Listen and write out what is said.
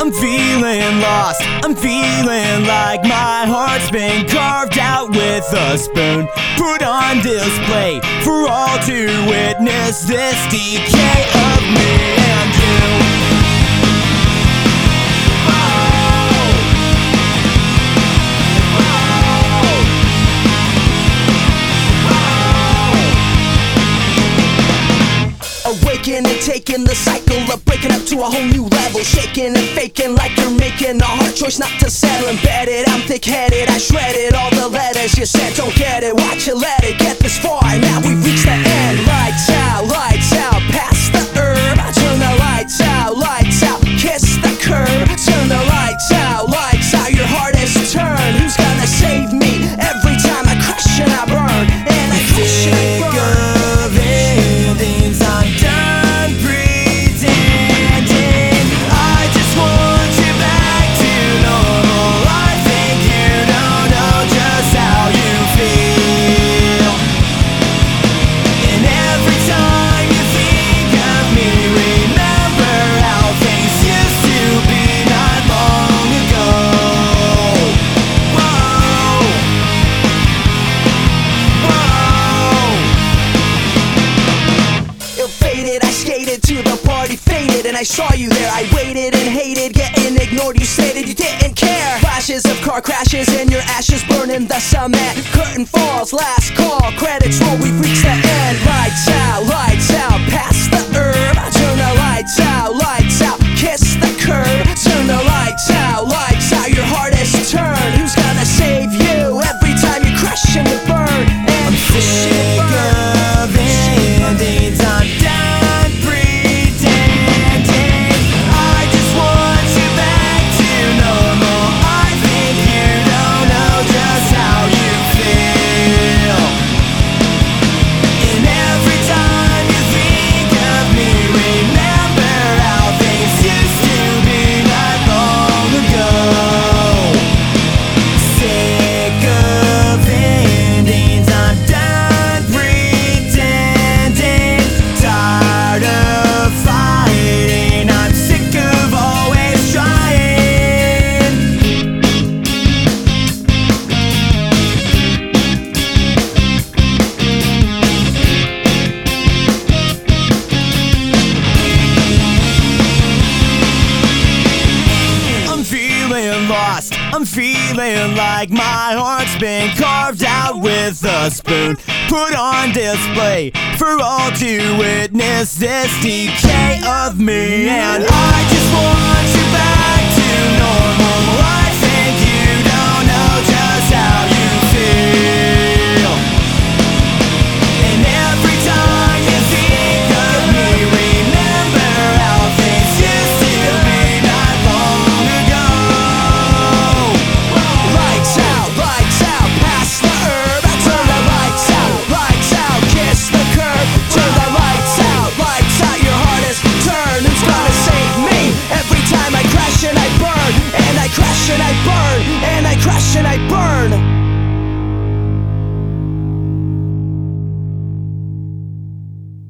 I'm feeling lost, I'm feeling like my heart's been carved out with a spoon, put on display for all to witness this decay of me and you. Awaken and taking the cycle of breaking up to a whole new level, shaking and faking like you're making a hard choice not to settle. Embedded, I'm thick-headed, I shredded all the letters you said. Don't get it, watch you let it get this far. Now we've reached the end. Lights out, past the herb. Turn the lights out, kiss the curb. Turn the lights out, your hardest turn. Who's gonna save me every time I crash and I burn? And I crash and I burn. And I saw you there, I waited and hated, getting ignored, you stated you didn't care. Flashes of car crashes and your ashes burning the cement. Curtain falls, last call, credits roll, we've reached the end. Lights out, past the herb. Turn the lights out, kiss the curb. Turn the lights out, your hardest turn. Who's gonna save you every time you crash and you burn? And I'm sick of endings, I'm done pretending. I just want you back to normal. I think you don't know just how you feel. And every time you think of me, remember how things used to be not long ago. Sick of endings, I'm done pretending. Tired of fighting, I'm sick of always trying. I'm feeling lost, I'm feeling like my heart's been carved out with a spoon, put on display for all to witness this decay of me. And I just want